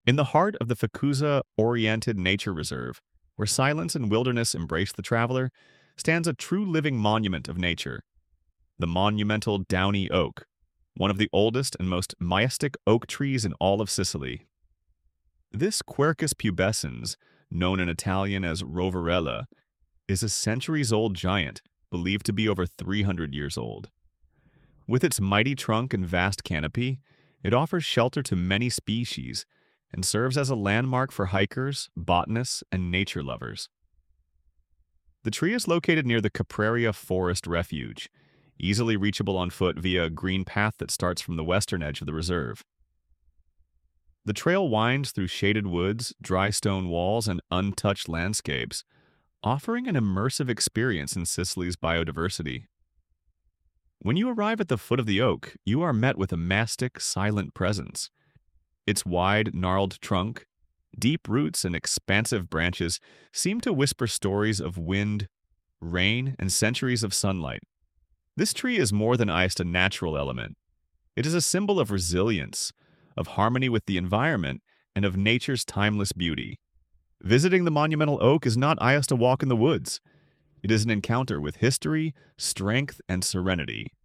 In the heart of the Fukuza-oriented nature reserve, where silence and wilderness embrace the traveler, stands a true living monument of nature, the monumental downy oak, one of the oldest and most majestic oak trees in all of Sicily. This Quercus pubescens, known in Italian as Roverella, is a centuries-old giant, believed to be over 300 years old. With its mighty trunk and vast canopy, it offers shelter to many species and serves as a landmark for hikers, botanists, and nature lovers. The tree is located near the Capraria Forest Refuge, easily reachable on foot via a green path that starts from the western edge of the reserve. The trail winds through shaded woods, dry stone walls, and untouched landscapes, offering an immersive experience in Sicily's biodiversity. When you arrive at the foot of the oak, you are met with a mastic, silent presence. Its wide, gnarled trunk, deep roots, and expansive branches seem to whisper stories of wind, rain, and centuries of sunlight. This tree is more than just a natural element. It is a symbol of resilience, of harmony with the environment, and of nature's timeless beauty. Visiting the monumental oak is not just a walk in the woods. It is an encounter with history, strength, and serenity.